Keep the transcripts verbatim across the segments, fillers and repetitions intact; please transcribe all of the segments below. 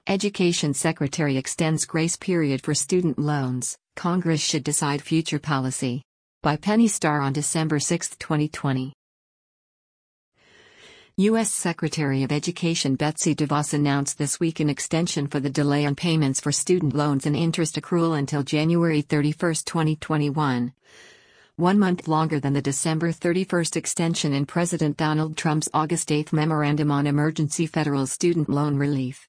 Education Secretary extends grace period for student loans. Congress should decide future policy. By Penny Starr on December sixth, twenty twenty. U S Secretary of Education Betsy DeVos announced this week an extension for the delay on payments for student loans and interest accrual until January thirty-first, twenty twenty-one. One month longer than the December thirty-first extension in President Donald Trump's August eighth memorandum on emergency federal student loan relief.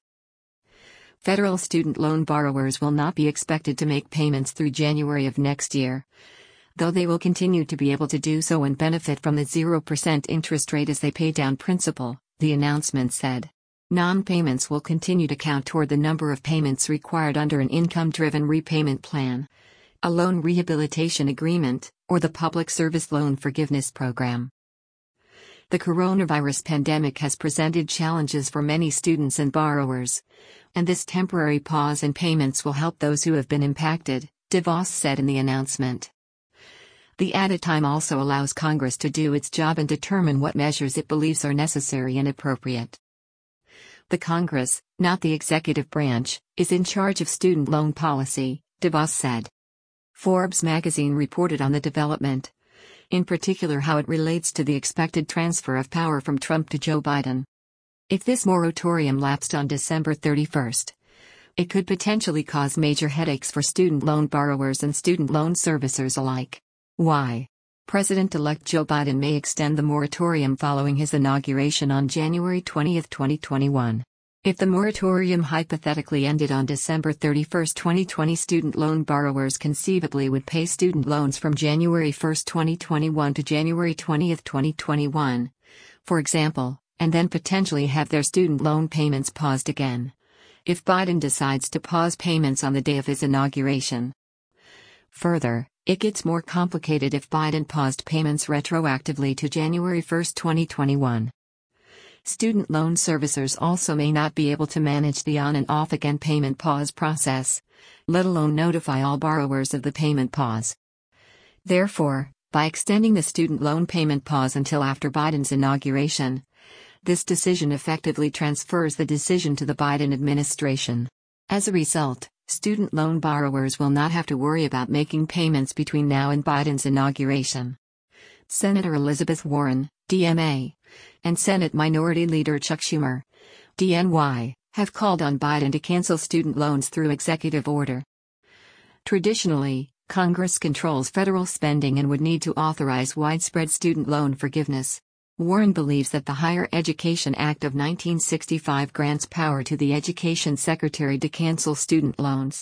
Federal student loan borrowers will not be expected to make payments through January of next year, though they will continue to be able to do so and benefit from the zero percent interest rate as they pay down principal, the announcement said. Non-payments will continue to count toward the number of payments required under an income-driven repayment plan, a loan rehabilitation agreement, or the Public Service Loan Forgiveness Program. The coronavirus pandemic has presented challenges for many students and borrowers, and this temporary pause in payments will help those who have been impacted, DeVos said in the announcement. The added time also allows Congress to do its job and determine what measures it believes are necessary and appropriate. The Congress, not the executive branch, is in charge of student loan policy, DeVos said. Forbes magazine reported on the development, in particular how it relates to the expected transfer of power from Trump to Joe Biden. If this moratorium lapsed on December thirty-first, it could potentially cause major headaches for student loan borrowers and student loan servicers alike. Why? President-elect Joe Biden may extend the moratorium following his inauguration on January twentieth, twenty twenty-one. If the moratorium hypothetically ended on December thirty-first, twenty twenty, student loan borrowers conceivably would pay student loans from January first, twenty twenty-one to January twentieth, twenty twenty-one, for example, and then potentially have their student loan payments paused again, if Biden decides to pause payments on the day of his inauguration. Further, it gets more complicated if Biden paused payments retroactively to January first, twenty twenty-one. Student loan servicers also may not be able to manage the on and off again payment pause process, let alone notify all borrowers of the payment pause. Therefore, by extending the student loan payment pause until after Biden's inauguration, this decision effectively transfers the decision to the Biden administration. As a result, student loan borrowers will not have to worry about making payments between now and Biden's inauguration. Senator Elizabeth Warren, D M A, and Senate Minority Leader Chuck Schumer, D N Y, have called on Biden to cancel student loans through executive order. Traditionally, Congress controls federal spending and would need to authorize widespread student loan forgiveness. Warren believes that the Higher Education Act of nineteen sixty-five grants power to the Education Secretary to cancel student loans.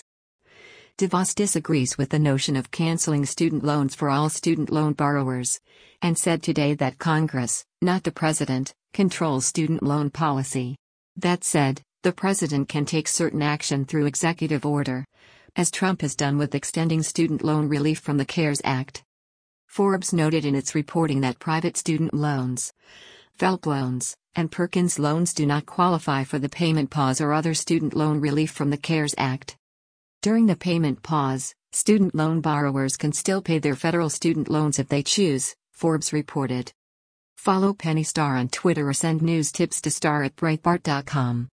DeVos disagrees with the notion of canceling student loans for all student loan borrowers, and said today that Congress, not the president, controls student loan policy. That said, the president can take certain action through executive order, as Trump has done with extending student loan relief from the CARES Act. Forbes noted in its reporting that private student loans, FFELP loans, and Perkins loans do not qualify for the payment pause or other student loan relief from the CARES Act. During the payment pause, student loan borrowers can still pay their federal student loans if they choose, Forbes reported. Follow Penny Starr on Twitter or send news tips to star at breitbart dot com.